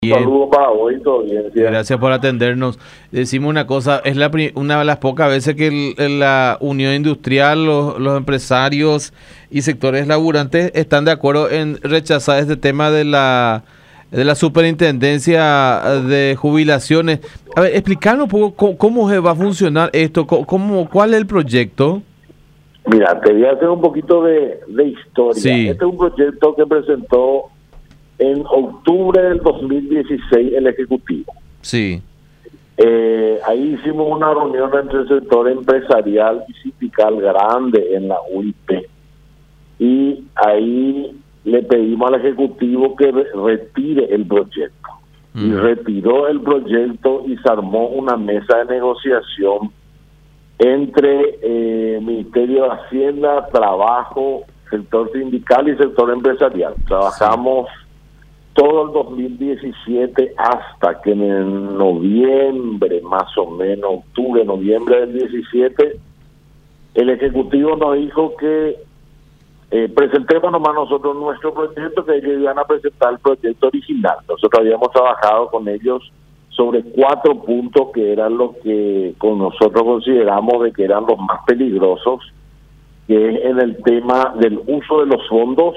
Bien, Saludos para hoy, todo bien. ¿Sí? gracias por atendernos. Decimos una cosa, es una de las pocas veces que la unión industrial, los empresarios y sectores laburantes están de acuerdo en rechazar este tema de la superintendencia de jubilaciones. A ver, explicarnos un poco cómo va a funcionar esto, cuál es el proyecto. Mira, te voy a hacer un poquito de historia. Sí, Este es un proyecto que presentó en octubre del 2016 el Ejecutivo. sí, Ahí hicimos una reunión entre el sector empresarial y sindical grande en la UIP. Y ahí le pedimos al Ejecutivo que retire el proyecto. Y retiró el proyecto y se armó una mesa de negociación entre Ministerio de Hacienda, Trabajo, sector sindical y sector empresarial. Trabajamos todo el 2017 hasta que en noviembre, más o menos, octubre, noviembre del 17, el Ejecutivo nos dijo que presentemos nomás nosotros nuestro proyecto, que ellos iban a presentar el proyecto original. Nosotros habíamos trabajado con ellos sobre 4 puntos que eran los que con nosotros consideramos de que eran los más peligrosos, que es en el tema del uso de los fondos,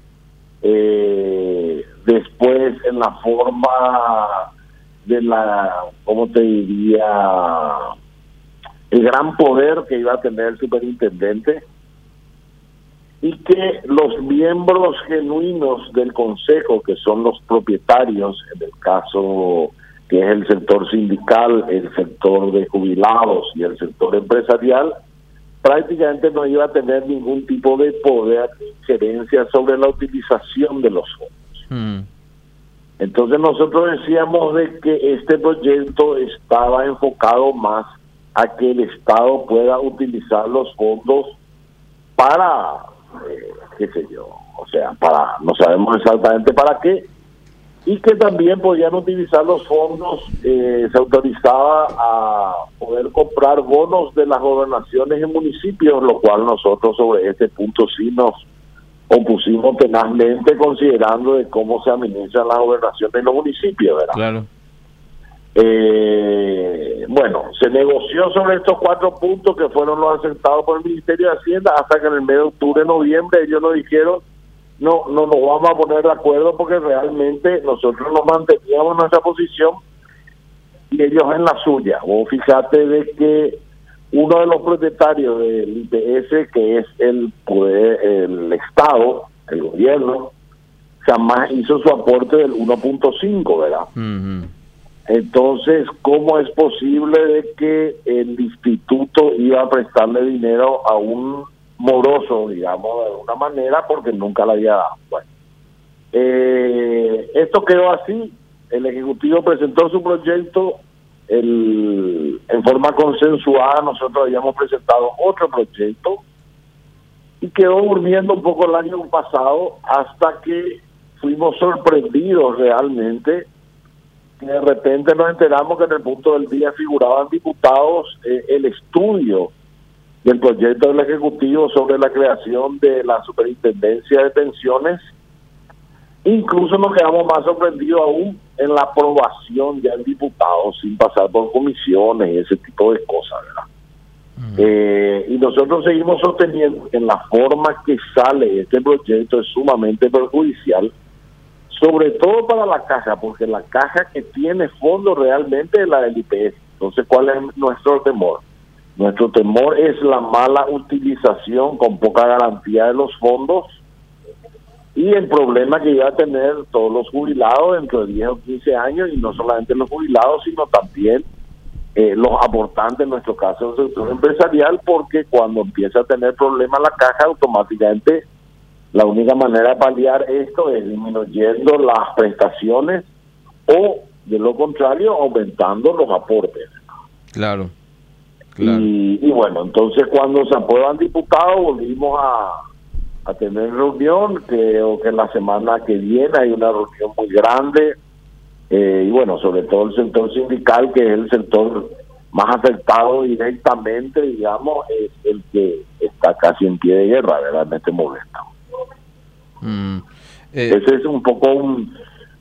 después en la forma de ¿cómo te diría?, el gran poder que iba a tener el superintendente, y que los miembros genuinos del Consejo, que son los propietarios, en el caso que es el sector sindical, el sector de jubilados y el sector empresarial, prácticamente no iba a tener ningún tipo de poder de injerencia sobre la utilización de los fondos. Entonces nosotros decíamos de que este proyecto estaba enfocado más a que el Estado pueda utilizar los fondos para, qué sé yo, o sea, no sabemos exactamente para qué, y que también podían utilizar los fondos, se autorizaba a poder comprar bonos de las gobernaciones en municipios, lo cual nosotros sobre este punto sí nos opusimos tenazmente, considerando de cómo se administran las gobernaciones en los municipios, ¿verdad? claro. Bueno, se negoció sobre estos 4 puntos que fueron los aceptados por el Ministerio de Hacienda, hasta que en el mes de octubre, noviembre, ellos nos dijeron no nos vamos a poner de acuerdo porque realmente nosotros nos manteníamos en nuestra posición y ellos en la suya. Vos fíjate de que uno de los propietarios del IPS, que es el poder, el Estado, el gobierno, jamás hizo su aporte del 1.5, ¿verdad? Entonces, ¿cómo es posible de que el instituto iba a prestarle dinero a un moroso, digamos, de alguna manera, porque nunca la había dado? Bueno, esto quedó así. El Ejecutivo presentó su proyecto, en forma consensuada. Nosotros habíamos presentado otro proyecto y quedó durmiendo un poco el año pasado, hasta que fuimos sorprendidos realmente, que de repente nos enteramos que en el punto del día figuraban diputados el estudio del proyecto del Ejecutivo sobre la creación de la Superintendencia de Pensiones. Incluso nos quedamos más sorprendidos aún en la aprobación ya en diputados, sin pasar por comisiones y ese tipo de cosas, ¿verdad? Y nosotros seguimos sosteniendo que en la forma que sale este proyecto es sumamente perjudicial, sobre todo para la caja, porque la caja que tiene fondos realmente es la del IPS. Entonces, ¿cuál es nuestro temor? Nuestro temor es la mala utilización con poca garantía de los fondos y el problema que iba a tener todos los jubilados dentro de 10 o 15 años, y no solamente los jubilados, sino también los aportantes, en nuestro caso el sector empresarial, porque cuando empieza a tener problemas la caja, automáticamente la única manera de paliar esto es disminuyendo las prestaciones o, de lo contrario, aumentando los aportes. Claro. Y bueno, entonces cuando se aprueban diputados volvimos a tener reunión. Creo que la semana que viene hay una reunión muy grande, y bueno, sobre todo el sector sindical, que es el sector más afectado directamente, digamos, es el que está casi en pie de guerra, realmente molesto. Ese es un poco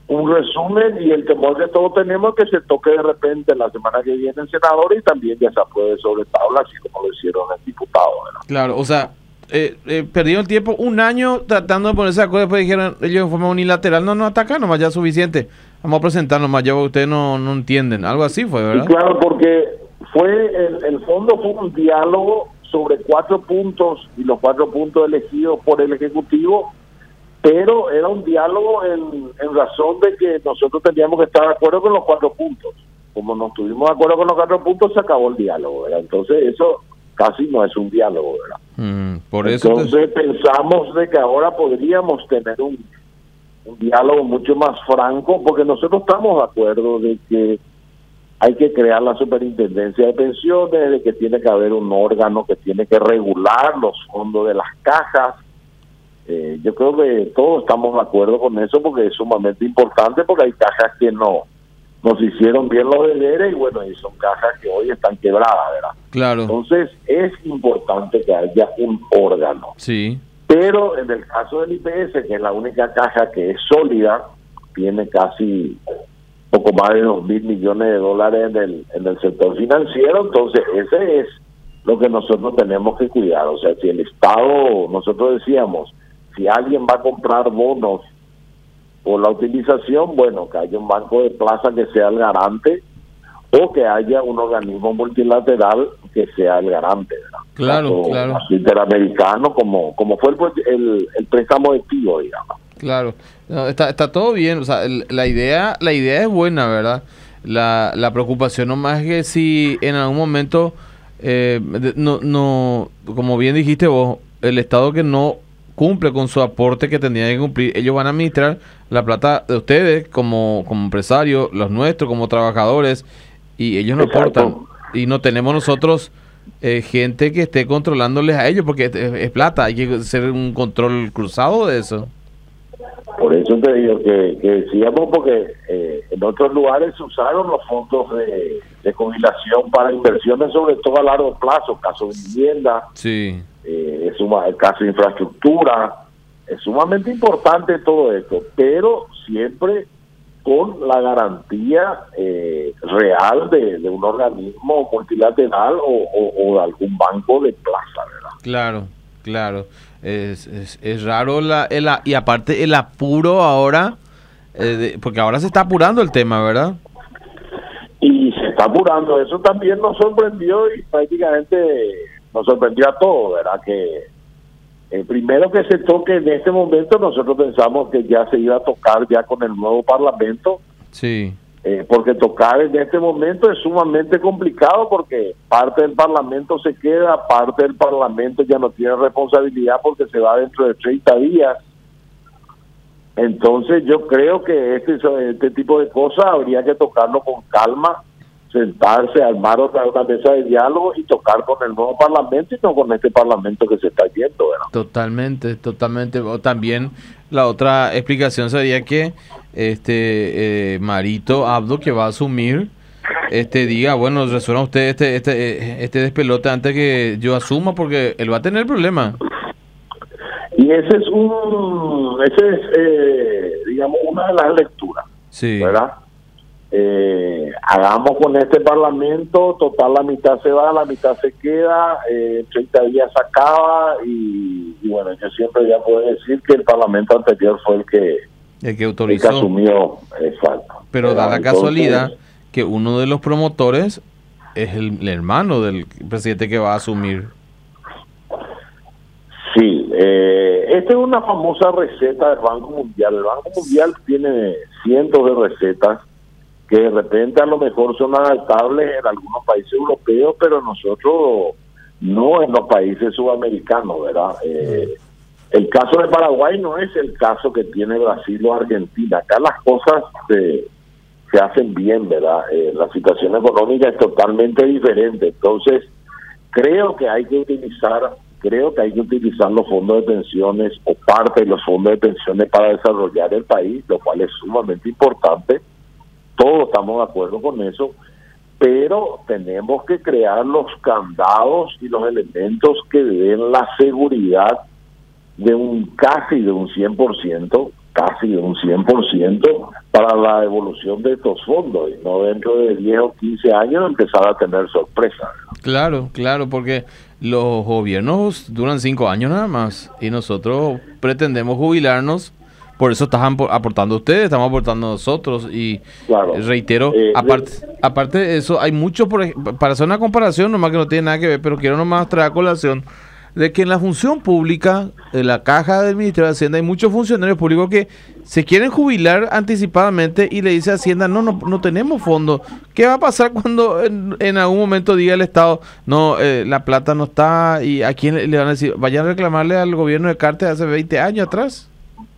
un resumen, y el temor que todos tenemos es que se toque de repente la semana que viene el senador y también ya se apruebe sobre tabla, así como lo hicieron el diputado, ¿verdad? Claro, o sea, perdieron el tiempo un año tratando de ponerse de acuerdo, después dijeron ellos de forma unilateral, no, hasta acá nomás ya es suficiente, vamos a presentar nomás, ya ustedes no entienden, algo así fue, ¿verdad? Y claro, porque el fondo fue un diálogo sobre 4 puntos, y los 4 puntos elegidos por el Ejecutivo, pero era un diálogo en razón de que nosotros teníamos que estar de acuerdo con los 4 puntos. Como no estuvimos de acuerdo con los 4 puntos, se acabó el diálogo, ¿verdad? Entonces eso casi no es un diálogo, ¿verdad? Por eso entonces pensamos de que ahora podríamos tener un diálogo mucho más franco, porque nosotros estamos de acuerdo de que hay que crear la superintendencia de pensiones, de que tiene que haber un órgano que tiene que regular los fondos de las cajas. Yo creo que todos estamos de acuerdo con eso, porque es sumamente importante, porque hay cajas que no se hicieron bien los deberes, y bueno, y son cajas que hoy están quebradas, ¿verdad? Claro. Entonces es importante que haya un órgano. Sí. Pero en el caso del IPS, que es la única caja que es sólida, tiene casi poco más de 2.000 millones de dólares en el sector financiero, entonces ese es lo que nosotros tenemos que cuidar. O sea, si el Estado, nosotros decíamos, si alguien va a comprar bonos por la utilización, bueno, que haya un banco de plaza que sea el garante, o que haya un organismo multilateral que sea el garante, ¿verdad? Claro, Tanto claro. interamericano como fue el préstamo de Tío, digamos. Claro, no, está todo bien, o sea, la idea es buena, ¿verdad? La preocupación nomás es que si en algún momento, como bien dijiste vos, el Estado que no cumple con su aporte que tendría que cumplir, ellos van a administrar la plata de ustedes como empresarios, los nuestros como trabajadores, y ellos no aportan, y no tenemos nosotros gente que esté controlándoles a ellos, porque es plata, hay que hacer un control cruzado de eso. Por eso te digo que decíamos, porque en otros lugares se usaron los fondos de jubilación para inversiones, sobre todo a largo plazo, caso de vivienda, sí, el caso de infraestructura. Es sumamente importante todo esto, pero siempre con la garantía real de un organismo multilateral o de algún banco de plaza, ¿verdad? Claro, claro. Es raro y aparte el apuro ahora, porque ahora se está apurando el tema, ¿verdad? Y se está apurando, eso también nos sorprendió, y prácticamente nos sorprendió a todos, ¿verdad? Que primero que se toque en este momento, nosotros pensamos que ya se iba a tocar ya con el nuevo Parlamento. Sí. Porque tocar en este momento es sumamente complicado, porque parte del Parlamento se queda, parte del Parlamento ya no tiene responsabilidad porque se va dentro de 30 días. Entonces yo creo que este tipo de cosas habría que tocarlo con calma, sentarse, armar una mesa de diálogo y tocar con el nuevo Parlamento y no con este Parlamento que se está yendo, ¿verdad? Totalmente. O también la otra explicación sería que Marito Abdo, que va a asumir, diga, bueno, resuelva usted este despelote antes que yo asuma, porque él va a tener problema. Y ese es digamos, una de las lecturas, sí, ¿verdad? Hagamos con este Parlamento, total, la mitad se va, la mitad se queda, 30 días se acaba, y bueno, yo siempre ya puedo decir que el Parlamento anterior fue el que autorizó, el que asumió, exacto. Pero da la casualidad que uno de los promotores es el hermano del presidente que va a asumir. Sí, esta es una famosa receta del Banco Mundial. El Banco Mundial tiene cientos de recetas que de repente a lo mejor son adaptables en algunos países europeos, pero nosotros no en los países sudamericanos, ¿verdad? El caso de Paraguay no es el caso que tiene Brasil o Argentina. Acá las cosas se hacen bien, ¿verdad? La situación económica es totalmente diferente. Entonces, creo que hay que utilizar los fondos de pensiones o parte de los fondos de pensiones para desarrollar el país, lo cual es sumamente importante. Todos estamos de acuerdo con eso, pero tenemos que crear los candados y los elementos que den la seguridad de un 100% casi un 100% para la evolución de estos fondos, y no dentro de 10 o 15 años empezar a tener sorpresas. Claro, claro, porque los gobiernos duran 5 años nada más y nosotros pretendemos jubilarnos. Por eso están aportando ustedes, estamos aportando nosotros y Claro. Reitero, aparte de eso, hay mucho, para hacer una comparación, nomás que no tiene nada que ver, pero quiero nomás traer a colación de que en la función pública, en la caja del Ministerio de Hacienda, hay muchos funcionarios públicos que se quieren jubilar anticipadamente y le dice a Hacienda, no tenemos fondos. ¿Qué va a pasar cuando en algún momento diga el Estado, no, la plata no está, y a quién le van a decir, vayan a reclamarle al gobierno de Cartes hace 20 años atrás?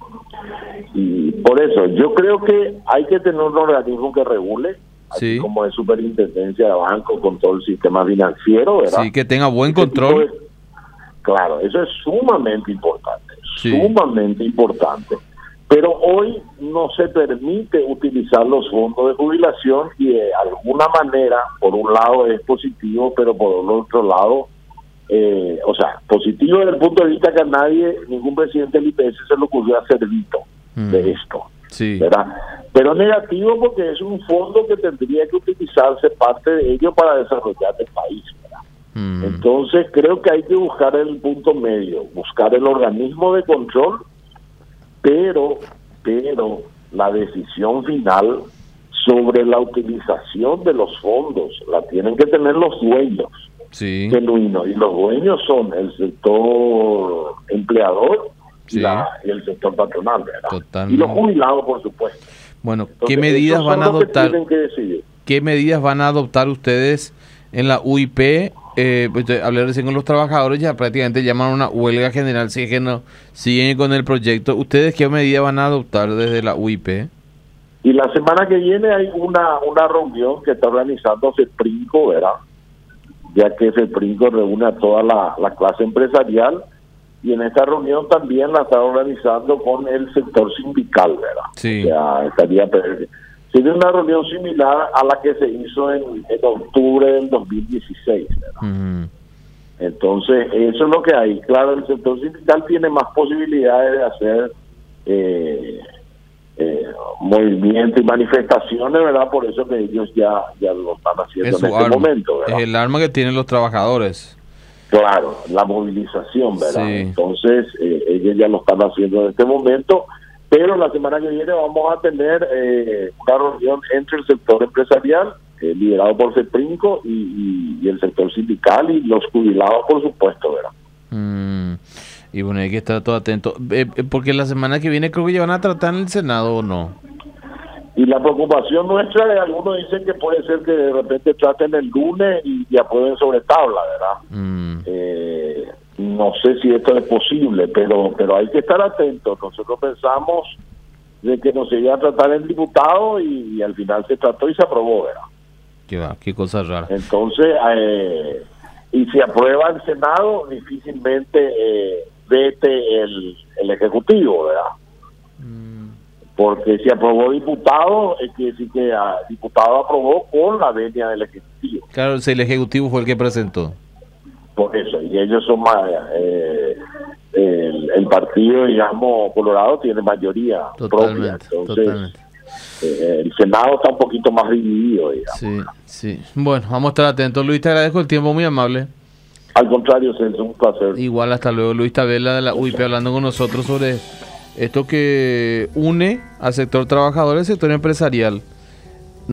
Y por eso, yo creo que hay que tener un organismo que regule, así Sí. como es Superintendencia de Banco con todo el sistema financiero, ¿verdad? Sí, que tenga buen Ese tipo control. claro, eso es sumamente importante, Sí. sumamente importante. Pero hoy no se permite utilizar los fondos de jubilación y de alguna manera, por un lado es positivo, pero por el otro lado, o sea, positivo desde el punto de vista que a nadie, ningún presidente del IPS se le ocurrió hacer servito de esto, Sí. ¿verdad? Pero negativo porque es un fondo que tendría que utilizarse parte de ello para desarrollar el país, ¿verdad? Entonces creo que hay que buscar el punto medio, buscar el organismo de control, pero la decisión final sobre la utilización de los fondos la tienen que tener los dueños Sí. genuinos, y los dueños son el sector empleador Sí. y el sector patronal, ¿verdad? Totalmente. Y los jubilados, por supuesto. Bueno, Entonces, ¿qué medidas esos van a son los que adoptar? tienen que decidir. ¿Qué medidas van a adoptar ustedes en la UIP? Hablé recién con los trabajadores, ya prácticamente llaman a una huelga general si es que no siguen con el proyecto. ¿Ustedes qué medidas van a adoptar desde la UIP? Y la semana que viene hay una reunión que está organizando FEPRINCO, ¿verdad? Ya que FEPRINCO reúne a toda la clase empresarial, y en esta reunión también la está organizando con el sector sindical, ¿verdad? Sí. O sea, sería una reunión similar a la que se hizo en octubre del 2016, ¿verdad? Entonces, eso es lo que hay. Claro, el sector sindical tiene más posibilidades de hacer movimientos y manifestaciones, ¿verdad? Por eso que ellos ya lo están haciendo Es en su este arma, momento, ¿verdad? es el arma que tienen los trabajadores. Claro, la movilización, ¿verdad? Sí. Entonces, ellos ya lo están haciendo en este momento, pero la semana que viene vamos a tener una reunión entre el sector empresarial, liderado por FEPRINCO, y el sector sindical y los jubilados, por supuesto, ¿verdad? Y bueno, hay que estar todo atento, porque la semana que viene creo que ya van a tratar en el Senado, ¿o no? Y la preocupación nuestra, algunos dicen que puede ser que de repente traten el lunes y aprueben sobre tabla, ¿verdad? No sé si esto es posible, pero hay que estar atentos. Nosotros pensamos de que no se iba a tratar en diputado y al final se trató y se aprobó, ¿verdad? Qué cosa rara. Entonces, y si aprueba el Senado, difícilmente vete el Ejecutivo, ¿verdad? Porque si aprobó diputado, es que sí que diputado aprobó con la venia del Ejecutivo. Claro, si el Ejecutivo fue el que presentó. Por eso, y ellos son más, el partido, digamos, Colorado tiene mayoría propia. Entonces, el Senado está un poquito más dividido, digamos. Sí. Bueno, vamos a estar atentos. Luis, te agradezco el tiempo, muy amable. Al contrario, Celso, un placer. Igual, hasta luego. Luis Tabela de la UIP hablando con nosotros sobre esto que une al sector trabajador y al sector empresarial.